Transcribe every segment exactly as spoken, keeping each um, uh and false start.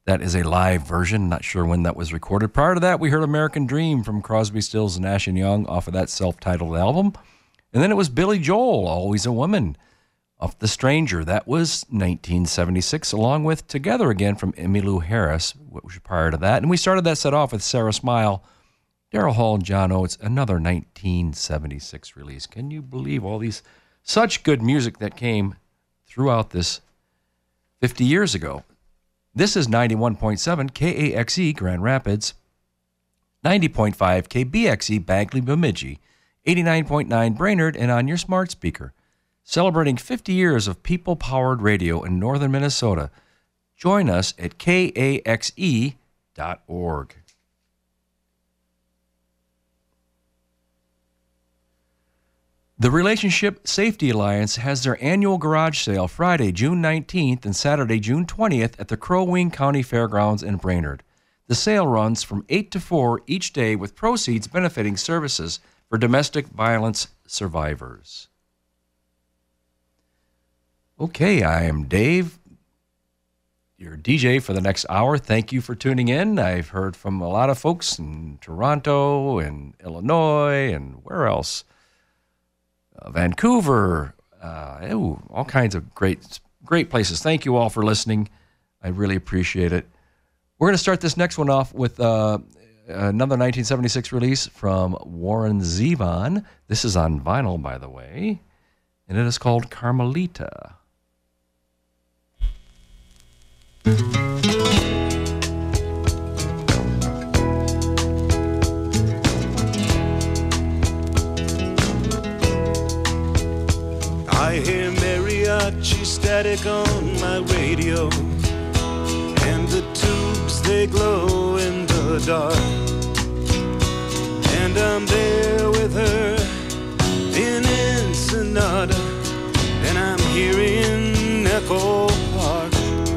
That is a live version. Not sure when that was recorded. Prior to that, we heard American Dream from Crosby, Stills, Nash and Young off of that self-titled album. And then it was Billy Joel, Always a Woman, off The Stranger. That was nineteen seventy-six, along with Together Again from Emmylou Harris, which was prior to that. And we started that set off with Sarah Smile, Daryl Hall, and John Oates, another nineteen seventy-six release. Can you believe all these such good music that came throughout this fifty years ago? This is ninety-one point seven K A X E Grand Rapids, ninety point five K B X E Bagley Bemidji, eighty-nine point nine Brainerd, and on your smart speaker. Celebrating fifty years of people-powered radio in northern Minnesota. Join us at K A X E dot org. The Relationship Safety Alliance has their annual garage sale Friday, June nineteenth and Saturday, June twentieth at the Crow Wing County Fairgrounds in Brainerd. The sale runs from eight to four each day with proceeds benefiting services for domestic violence survivors. Okay, I am Dave, your D J for the next hour. Thank you for tuning in. I've heard from a lot of folks in Toronto and Illinois and where else? Uh, Vancouver, uh, ooh, all kinds of great, great places. Thank you all for listening. I really appreciate it. We're going to start this next one off with uh, another nineteen seventy-six release from Warren Zevon. This is on vinyl, by the way, and it is called Carmelita. I hear mariachi static on my radio, and the tubes they glow in the dark, and I'm there with her in Ensenada, and I'm hearing Echo Park.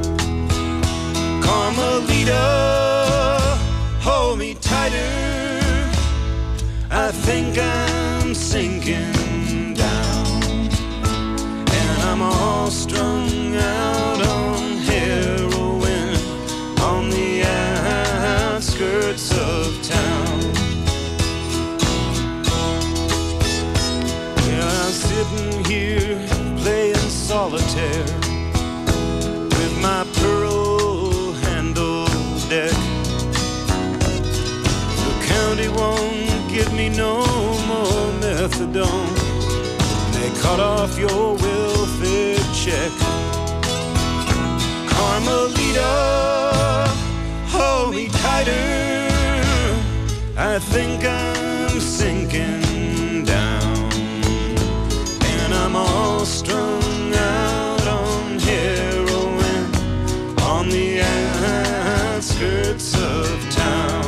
Carmelita, hold me tighter, I think I'm sinking down, and I'm all strung out on heroin on the outskirts of town. Yeah, I'm sitting here playing solitaire with my pearl handle deck. The county won't give me no more methadone. They cut off your welfare check. Carmelita, hold me tighter, I think I'm sinking down, and I'm all strung out on heroin on the outskirts of town.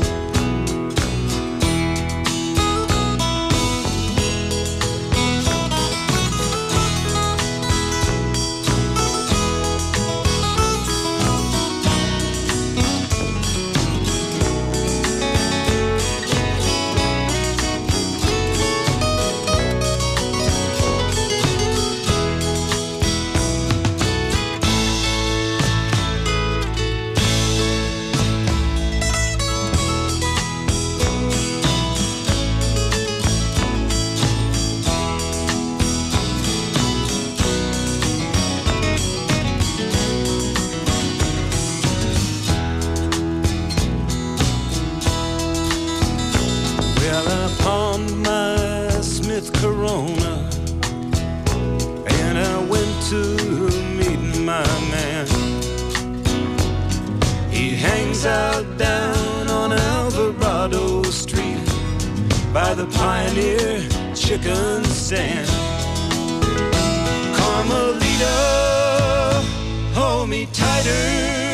Corona, and I went to meet my man. He hangs out down on Alvarado Street by the Pioneer Chicken Stand. Carmelita, hold me tighter,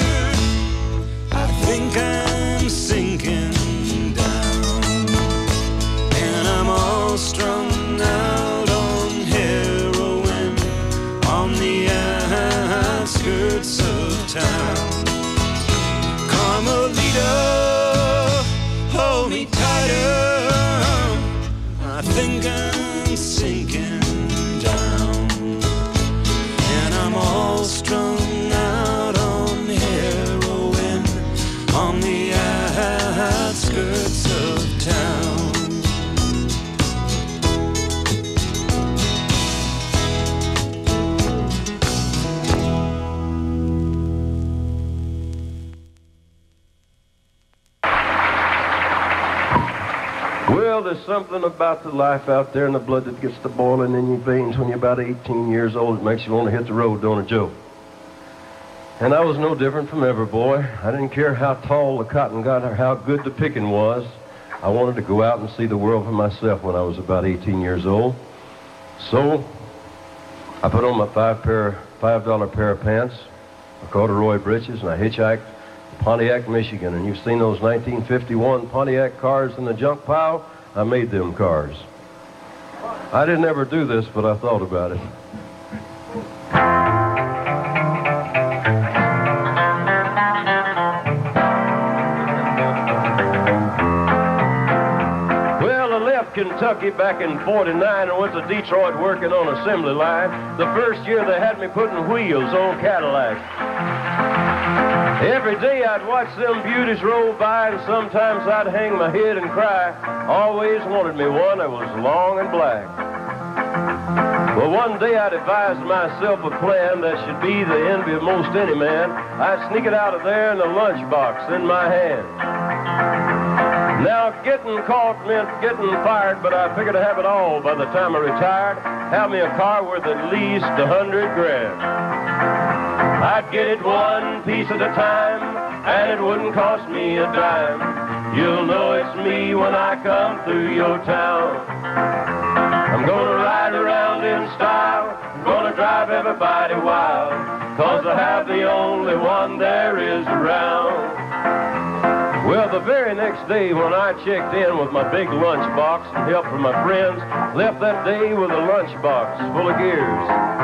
I think I'm sinking down, and I'm all strung out on heroin on the outskirts of town. Carmelita, hold me tighter, I think I'm sinking down, and I'm all strung out on heroin Well, there's something about the life out there and the blood that gets to boiling in your veins when you're about eighteen years old. It makes you want to hit the road, don't it, Joe? And I was no different from every boy. I didn't care how tall the cotton got or how good the picking was. I wanted to go out and see the world for myself when I was about eighteen years old. So I put on my five pair, five dollar pair of pants, my corduroy breeches, and I hitchhiked to Pontiac, Michigan. And you've seen those nineteen fifty-one Pontiac cars in the junk pile? I made them cars. I didn't ever do this, but I thought about it. Kentucky back in forty-nine and went to Detroit working on assembly line. The first year they had me putting wheels on Cadillacs. Every day I'd watch them beauties roll by, and sometimes I'd hang my head and cry. Always wanted me one that was long and black. Well, one day I devised myself a plan that should be the envy of most any man. I'd sneak it out of there in a lunchbox in my hand. Now, getting caught meant getting fired, but I figured to have it all by the time I retired. Have me a car worth at least a hundred grand. I'd get it one piece at a time, and it wouldn't cost me a dime. You'll know it's me when I come through your town. I'm gonna ride around in style, I'm gonna drive everybody wild, 'cause I have the only one there is around. Well, the very next day when I checked in with my big lunchbox and help from my friends, left that day with a lunchbox full of gears.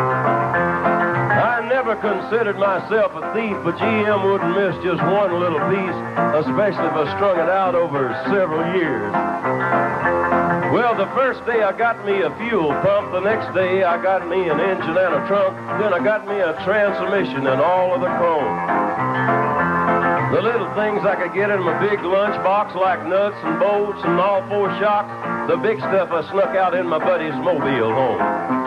I never considered myself a thief, but G M wouldn't miss just one little piece, especially if I strung it out over several years. Well, the first day I got me a fuel pump, the next day I got me an engine and a trunk, then I got me a transmission and all of the chrome. The little things I could get in my big lunchbox, like nuts and bolts and all four shocks, the big stuff I snuck out in my buddy's mobile home.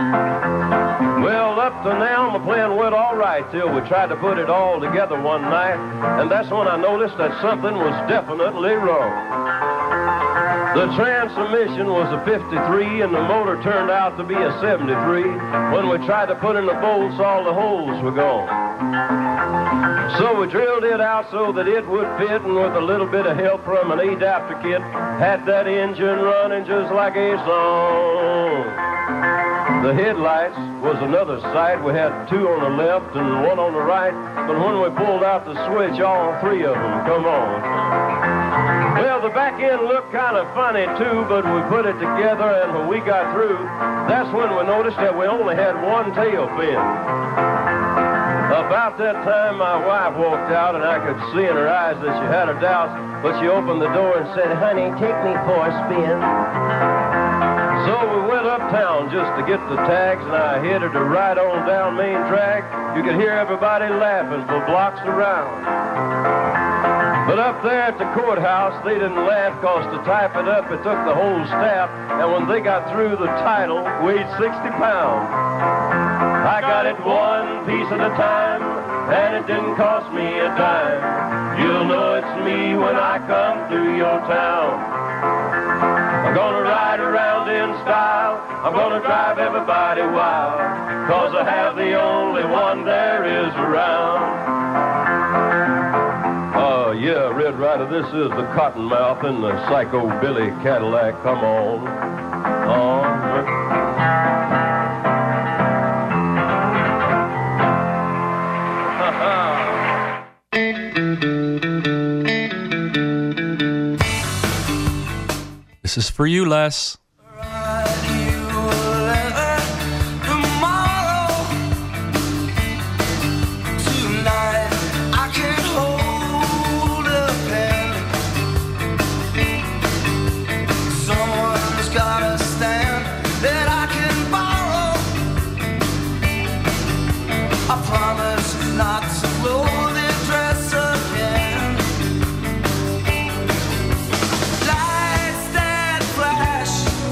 Well, up to now, my plan went all right till we tried to put it all together one night, and that's when I noticed that something was definitely wrong. The transmission was a fifty-three, and the motor turned out to be a seventy-three. When we tried to put in the bolts, all the holes were gone. So we drilled it out so that it would fit, and with a little bit of help from an adapter kit, had that engine running just like a song. The headlights was another sight. We had two on the left and one on the right, but when we pulled out the switch, all three of them come on. Well, the back end looked kind of funny too, but we put it together, and when we got through, that's when we noticed that we only had one tail fin. About that time, my wife walked out, and I could see in her eyes that she had her doubts, but she opened the door and said, "Honey, take me for a spin." So we went uptown just to get the tags, and I headed to ride on down Main Track. You could hear everybody laughing for blocks around. But up there at the courthouse, they didn't laugh, 'cause to type it up, it took the whole staff, and when they got through, the title weighed sixty pounds. I got it one piece at a time, and it didn't cost me a dime. You'll know it's me when I come through your town. I'm gonna ride around in style, I'm gonna drive everybody wild, 'cause I have the only one there is around. Uh, yeah, Red Ryder, this is the Cottonmouth in the Psycho Billy Cadillac. Come on. On. This is for you, Les. Lights that flash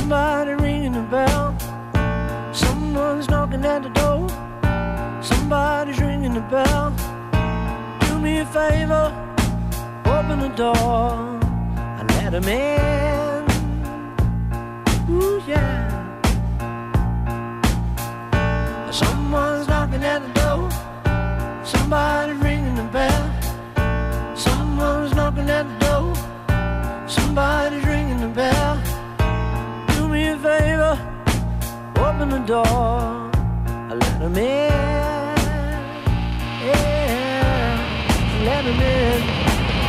Somebody ringing the bell. Someone's knocking at the door. Somebody's ringing the bell. Do me a favor, open the door and let him in. Ooh, yeah. Someone's knocking at the door. Somebody's ringing the bell. Someone's knocking at the door. Somebody's ringing the bell. Do me a favor, open the door, let him in. Yeah, let him in.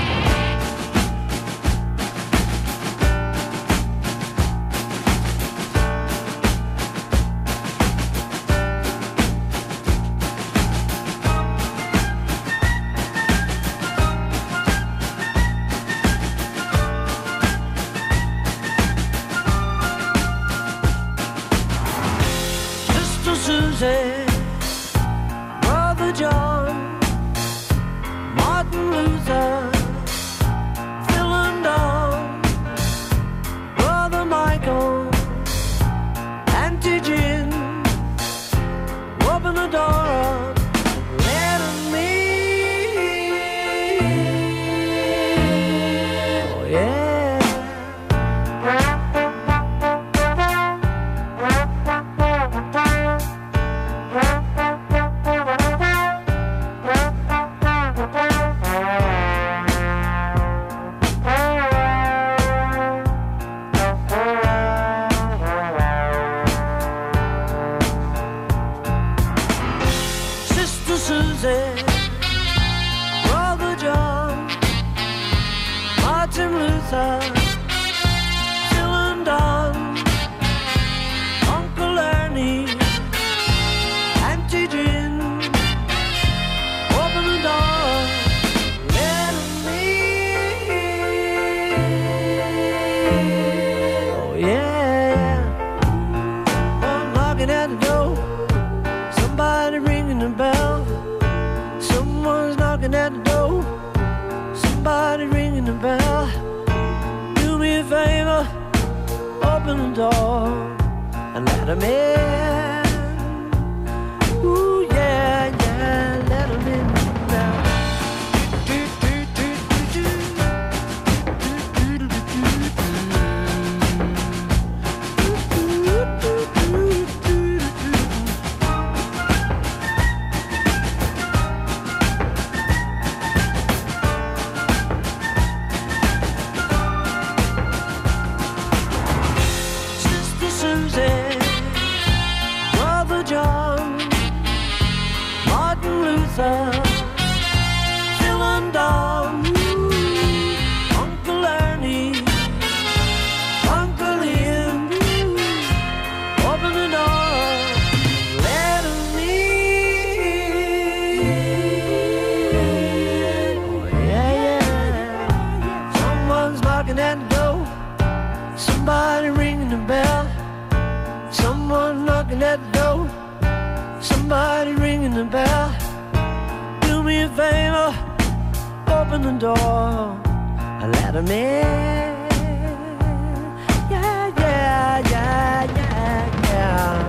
Brother John, Martin Luther, Phil and Don, Brother Michael, Auntie Jim, open the door up, let him in. Oh yeah. Brother John, Martin Luther, Phil and Don, Uncle Ernie, Auntie Jim, open the door, let him in. Oh yeah, one knocking at the door, somebody ringing the bell. Someone's knocking at the door. Somebody ringing the bell. Do me a favor, open the door and let him in. Ooh yeah, yeah, let him in now. Phil and Don, Uncle Ernie, Uncle Ian, open the door, let him in. Oh yeah, yeah. Someone's knocking at the door. Somebody ringing the bell. Someone knocking at the door. Somebody ringing the bell. Do me a favor, open the door and let him in. Yeah, yeah, yeah, yeah, yeah.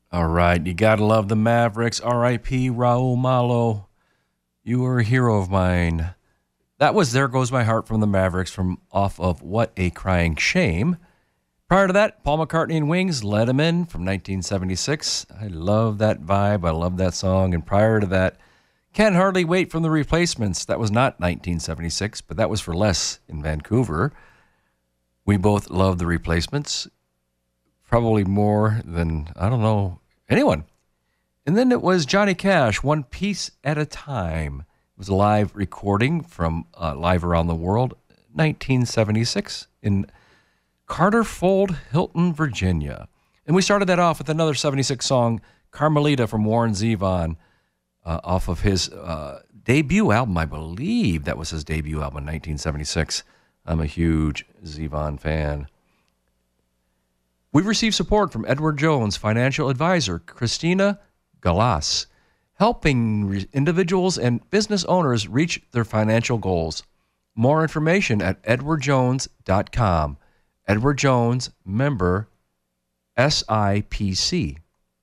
All right, you gotta love the Mavericks. R I P Raul Malo. You were a hero of mine. That was There Goes My Heart from the Mavericks from off of What a Crying Shame. Prior to that, Paul McCartney and Wings, Let 'Em In from nineteen seventy-six. I love that vibe. I love that song. And prior to that, Can't Hardly Wait from the Replacements. That was not nineteen seventy-six, but that was for Les in Vancouver. We both love the Replacements, probably more than, I don't know, anyone. And then it was Johnny Cash, One Piece at a Time. It was a live recording from uh, Live Around the World, nineteen seventy-six in Carter Fold, Hilton, Virginia. And we started that off with another seventy-six song, Carmelita from Warren Zevon, uh, off of his uh, debut album, I believe that was his debut album in nineteen seventy-six. I'm a huge Zevon fan. We've received support from Edward Jones, financial advisor, Christina Galas, helping re- individuals and business owners reach their financial goals. More information at edward jones dot com. Edward Jones, member S I P C.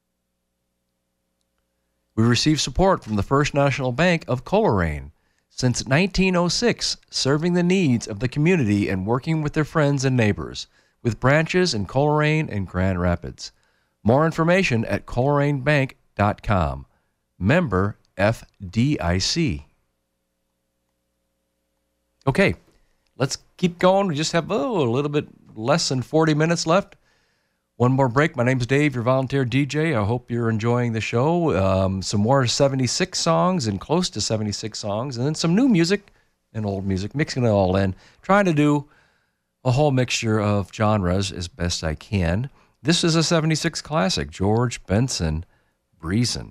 We received support from the First National Bank of Coleraine. Since nineteen oh six, serving the needs of the community and working with their friends and neighbors, with branches in Coleraine and Grand Rapids. More information at coleraine bank dot com. Member F D I C. Okay, let's keep going. We just have oh, a little bit less than forty minutes left. One more break. My name's Dave, your volunteer D J. I hope you're enjoying the show. Um, some more seventy-six songs and close to seventy-six songs, and then some new music and old music, mixing it all in, trying to do a whole mixture of genres as best I can. This is a seventy-six classic, George Benson, Breezin'.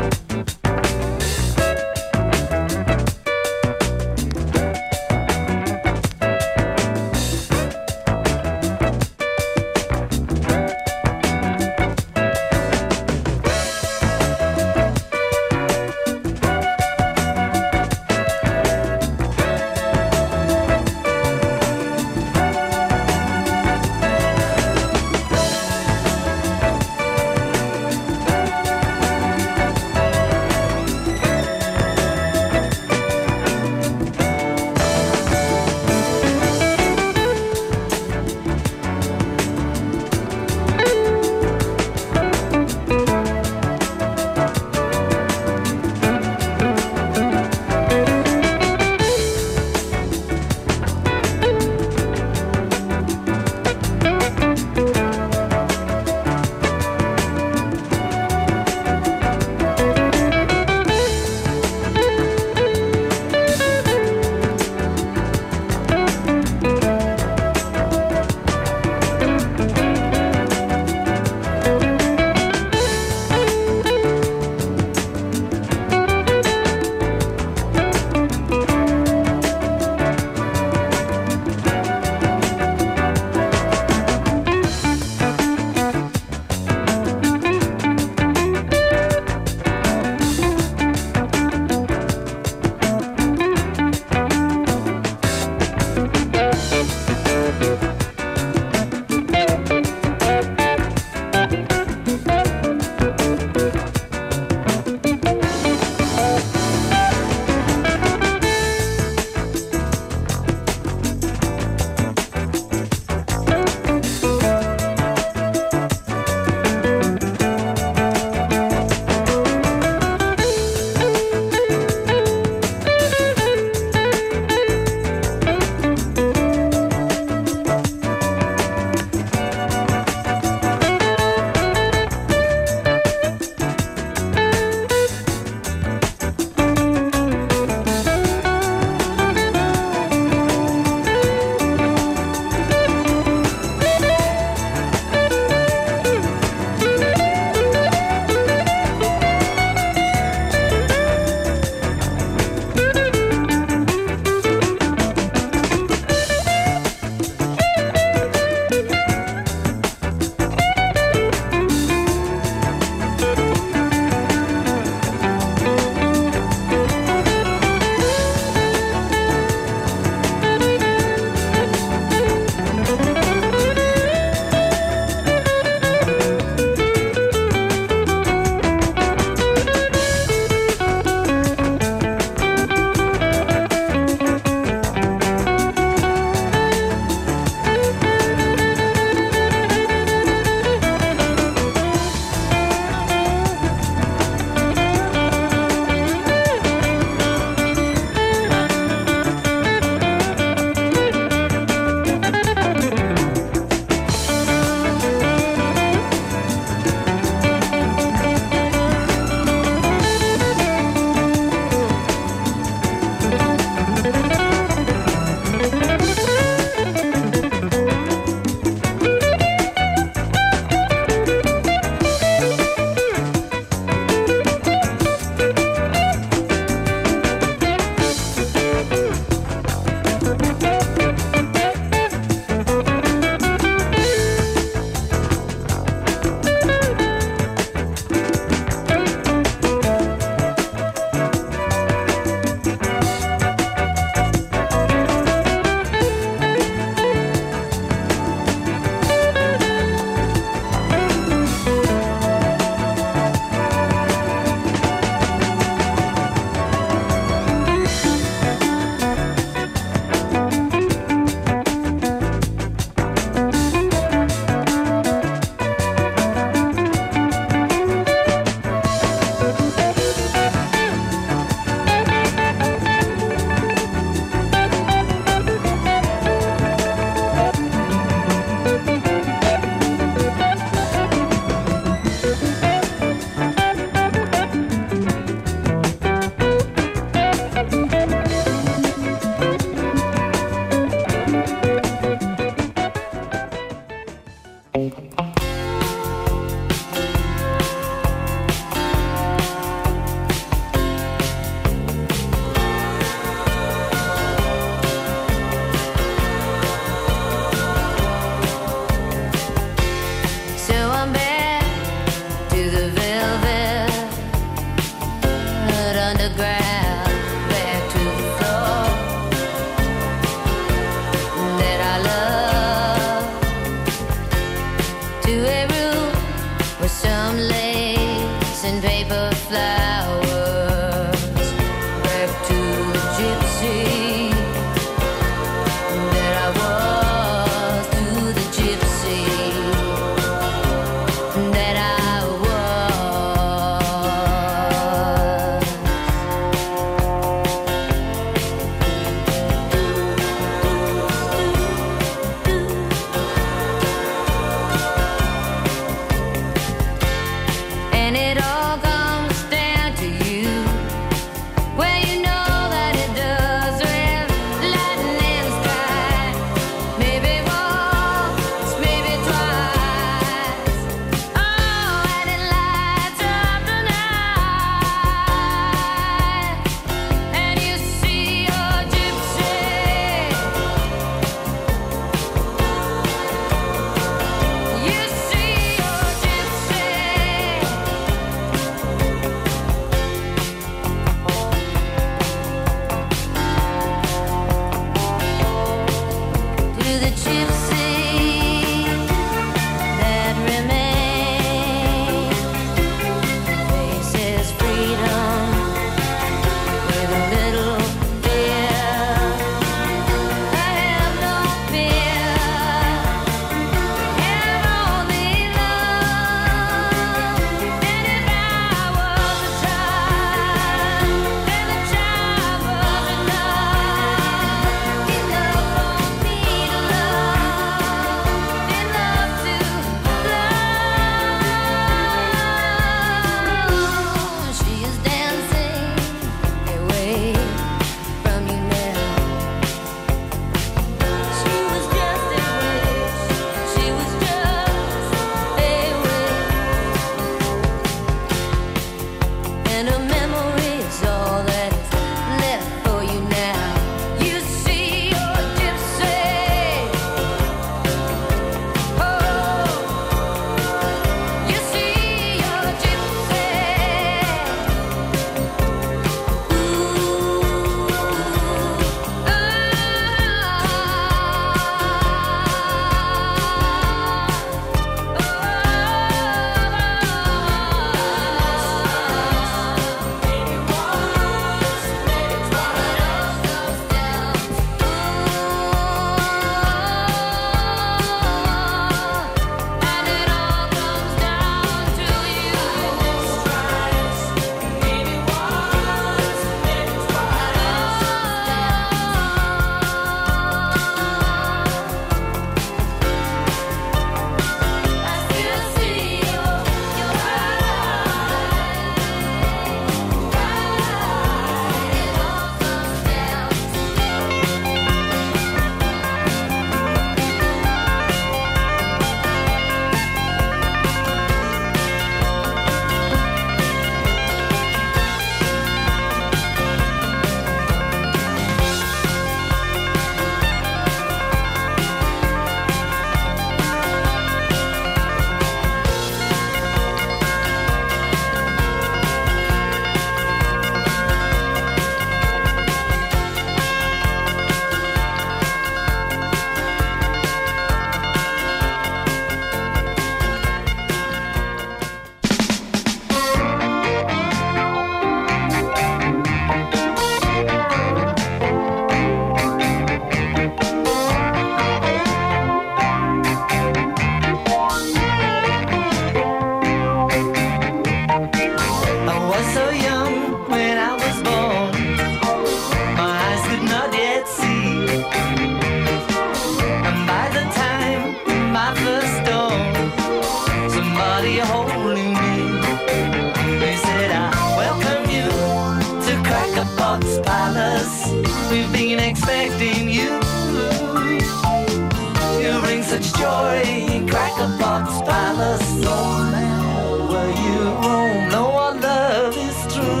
such joy in Cracker Box Palace. No matter where you roam, no our love is true.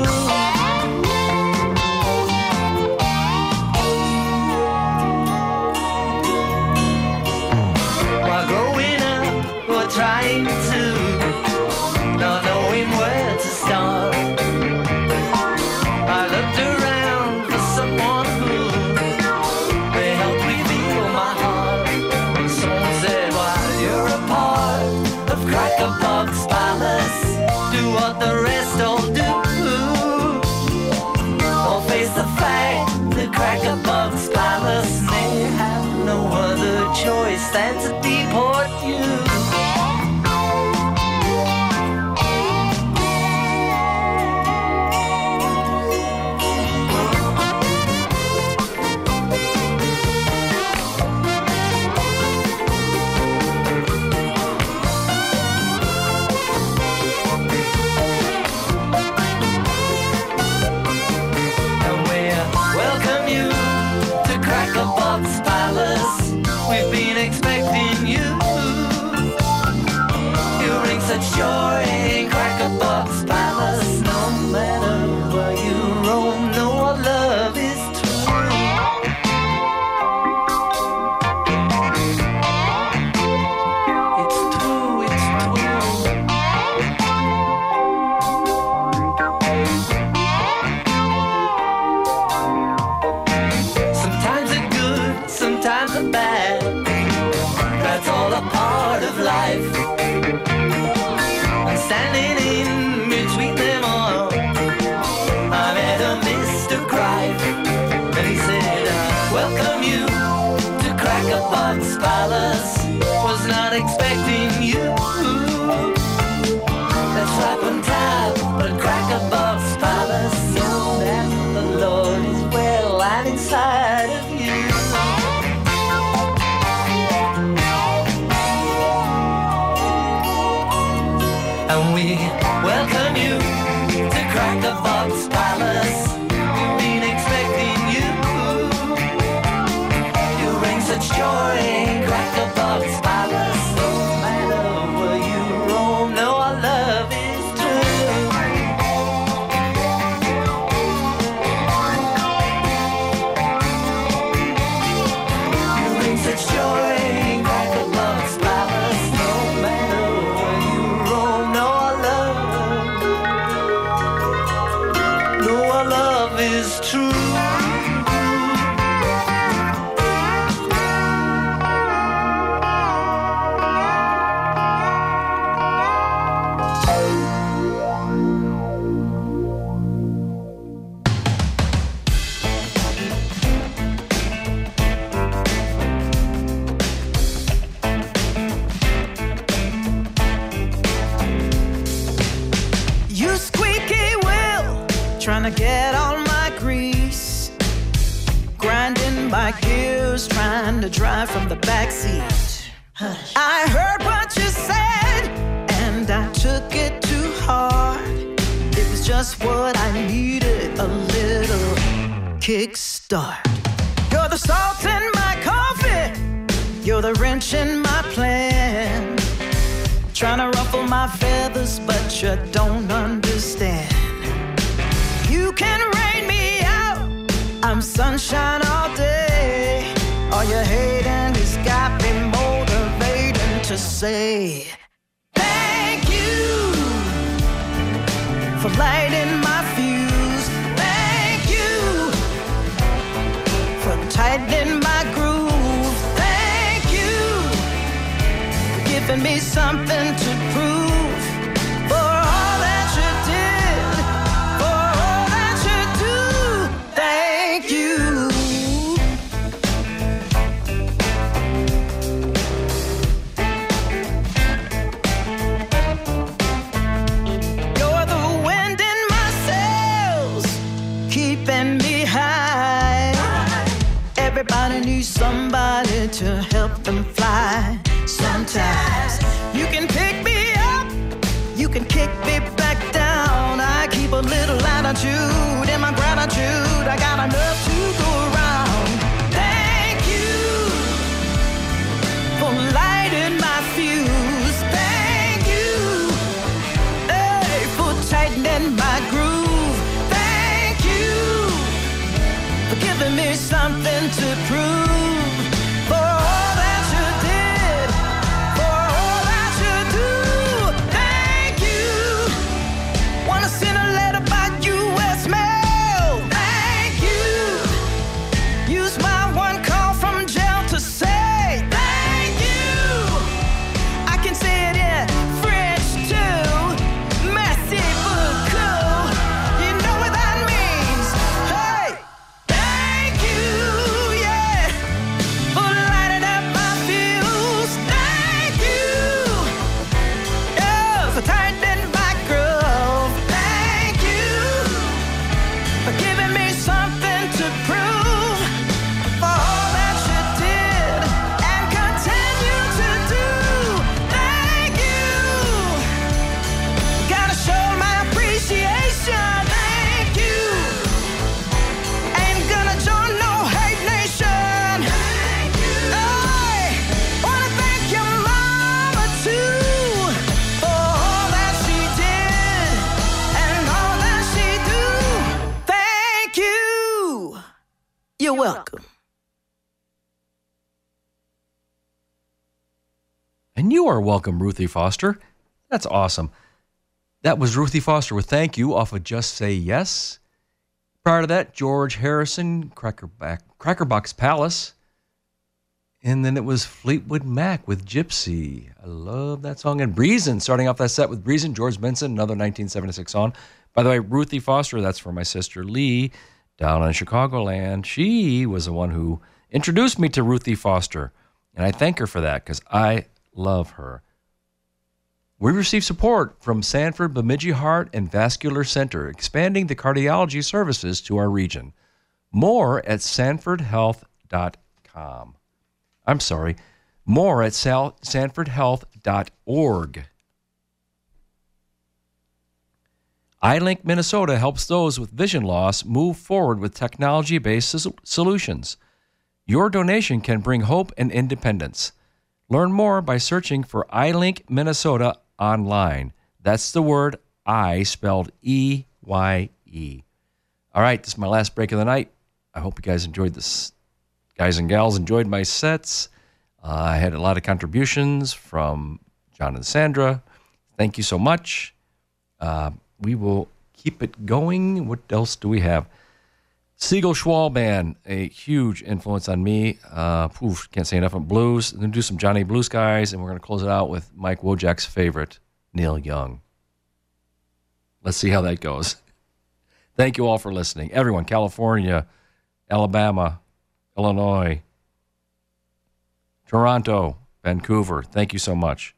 While growing up, we're trying to, not knowing where to start. I looked around for someone who may help reveal my heart. Someone said, while you're a part of Cracker Box Palace, do what the rest all do. Or face the fact that Cracker Box Palace may have no other choice than to deport you. We've been expecting you. You bring such joy in Cracker Box Palace. No matter where you roam, no our love is true. It's true, it's true. Sometimes it's good, sometimes it's bad. That's all a part of life. I'm standing in between them all. I met a Mister Cripe, and he said, I welcome you to Cracker Box Palace. Was not expecting you. That's right on top, but Cracker Box Palace. Know that the Lord is well and inside of you. And we welcome you to Cracker Box Palace. We've been expecting you. You bring such joy in Cracker Box Palace. No matter where you roam, no our love is true. You bring such joy in Cracker Box Palace. No matter where you roam, no our love, no our love is true. You squeaky wheel, trying to get all my grease, grinding my gears, trying to drive from the backseat. I heard what you said, and I took it too hard. It was just what I needed, a little kickstart. You're the salt in my coffee, you're the wrench in my plan. Trying to ruffle my feathers, but you don't understand. You can rain me out, I'm sunshine all day. All you hating has got me motivating to say thank you for lighting my fuse. Thank you for tightening my groove. Thank you for giving me something to prove. For all that you did, for all that you do, thank you. You're the wind in my sails, keeping me high. Everybody needs somebody to help them fly. Sometimes you can pick me up, you can kick me back down. I keep a little attitude in my gratitude. I got enough to go around. Thank you for lighting my fuse. Thank you, hey, for tightening my groove. Thank you for giving me something to prove. For all that you did, for all that you do. Thank you. Wanna send a letter by U S mail. Thank you. Use my one call from jail to say thank you. I can say it in French too. Merci beaucoup. You know what that means. Hey, thank you, yeah, for lighting up my fuse. Thank you, yeah, for tightening my groove. Thank you for giving me something to prove. For all that you did and continue to do. Thank you. Gotta show my appreciation. Thank you. Ain't gonna join no hate nation. Thank you. Hey, wanna thank your mama too for all that she did and all that she do. Thank you. You're welcome. And you are welcome, Ruthie Foster. That's awesome. That was Ruthie Foster with Thank You off of Just Say Yes. Prior to that, George Harrison, Crackerback, Crackerbox Palace. And then it was Fleetwood Mac with Gypsy. I love that song. And Breezin', starting off that set with Breezin', George Benson, another nineteen seventy-six song. By the way, Ruthie Foster, that's for my sister Lee down in Chicagoland. She was the one who introduced me to Ruthie Foster. And I thank her for that because I love her. We receive support from Sanford Bemidji Heart and Vascular Center, expanding the cardiology services to our region. More at sanford health dot com. I'm sorry, more at sanford health dot org. iLink Minnesota helps those with vision loss move forward with technology-based s- solutions. Your donation can bring hope and independence. Learn more by searching for iLink Minnesota online. That's the word I spelled E Y E. All right, this is my last break of the night. I hope you guys enjoyed this. Guys and gals enjoyed my sets. Uh, I had a lot of contributions from John and Sandra. Thank you so much. Uh, we will keep it going. What else do we have? Siegel Schwal Band, a huge influence on me. Uh, oof, can't say enough on blues. We're going to do some Johnny Blue Skies, and we're going to close it out with Mike Wojak's favorite, Neil Young. Let's see how that goes. Thank you all for listening. Everyone, California, Alabama, Illinois, Toronto, Vancouver, thank you so much.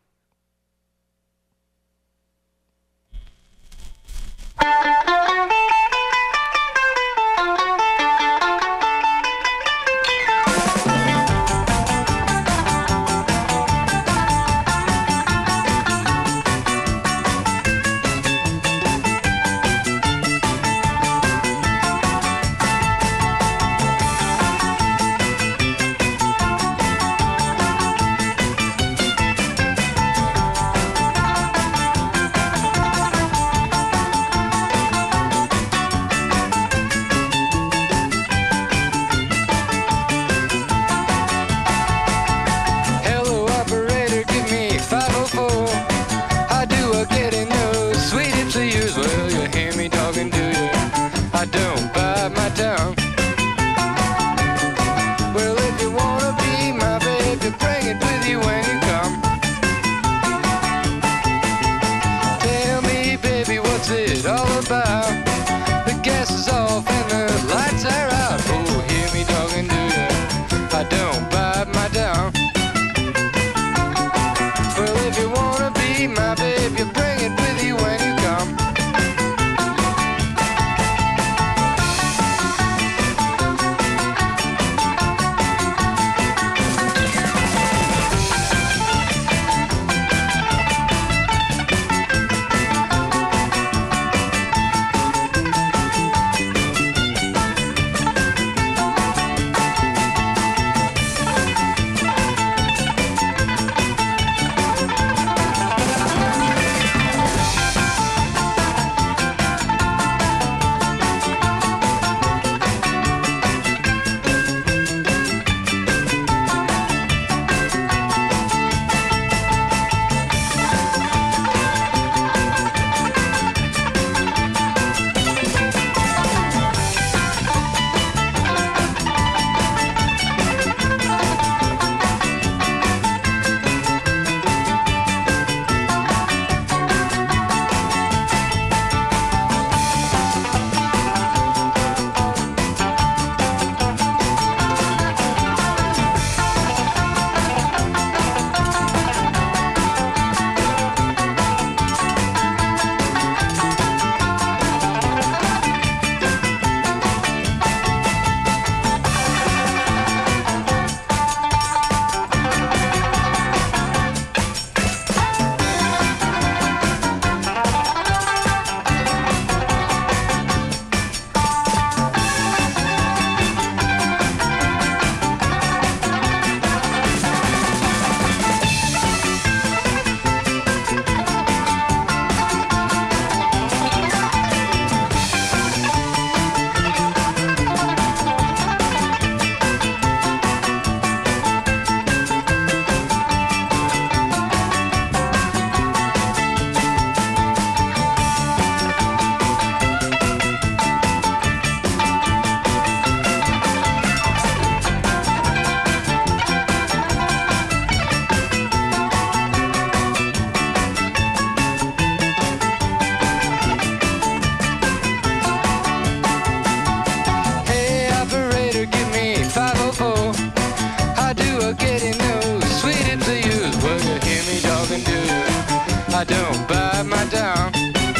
I don't bite my tongue.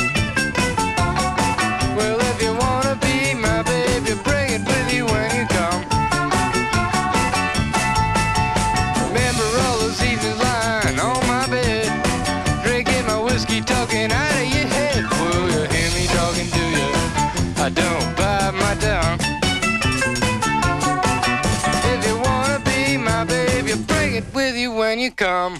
Well, if you wanna be my baby, bring it with you when you come. Remember all those evenings lying on my bed, drinking my whiskey, talking out of your head. Will you hear me talking to you? I don't bite my tongue. If you wanna be my baby, bring it with you when you come.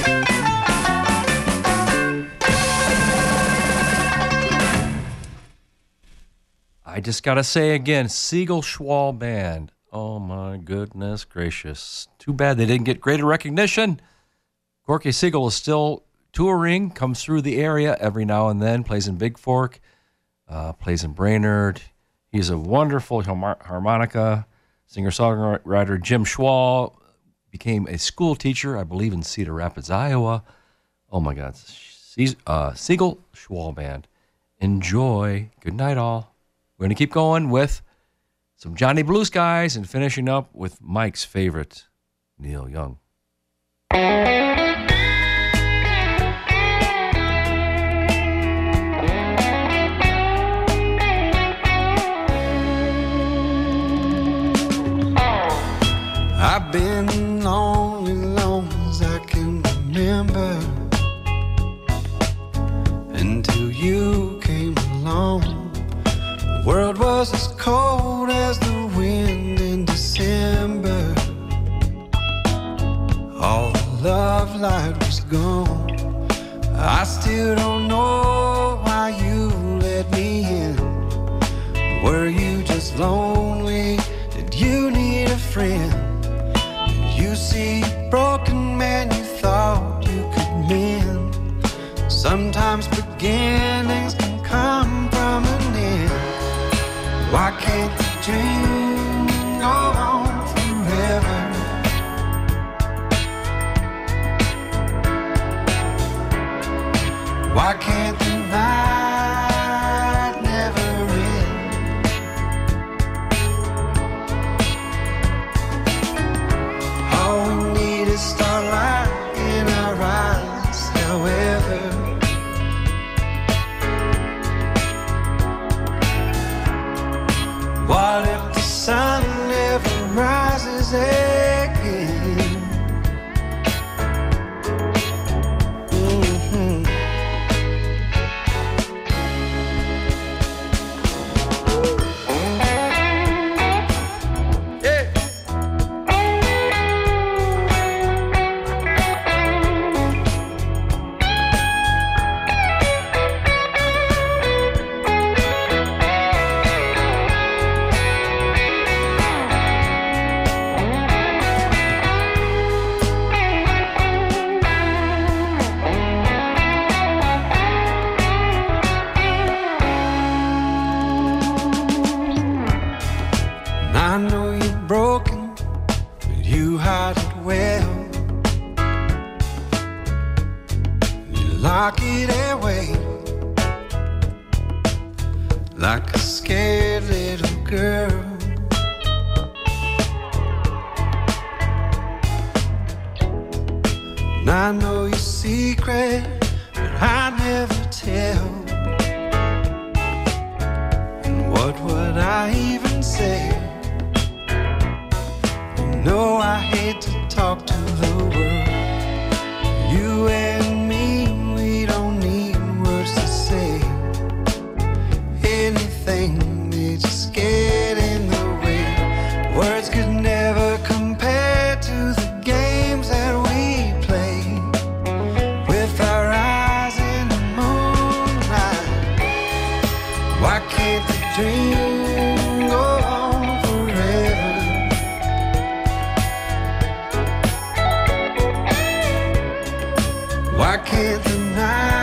I just got to say again, Siegel Schwall Band. Oh, my goodness gracious. Too bad they didn't get greater recognition. Corky Siegel is still touring, comes through the area every now and then, plays in Big Fork, uh, plays in Brainerd. He's a wonderful harmonica singer-songwriter. Jim Schwall became a school teacher, I believe, in Cedar Rapids, Iowa. Oh, my God. Uh, Siegel Schwall Band. Enjoy. Good night, all. We're going to keep going with some Johnny Blue Skies and finishing up with Mike's favorite, Neil Young. I've been lonely long as I can remember, until you came along. The world was as cold as the wind in December. All the love light was gone. I still don't know why you let me in. Were you just lonely? Did you need a friend? Did you see a broken man you thought you could mend? Sometimes beginnings can come from an end. Why can't the dream go on forever? Why can't the night never end? All we need is starlight in our eyes, however. What if the sun never rises again? Mm-hmm. Yeah. I know you're broken, but you hide it well. You lock it away like a scared little girl. And I know your secret, but I never tell. And what would I even say? No, I hate to talk to the world. You and me, we don't need words to say. Anything, they just get in the way. Words could never compare to the games that we play with our eyes in the moonlight. Why can't the dream go on forever? Why can't the night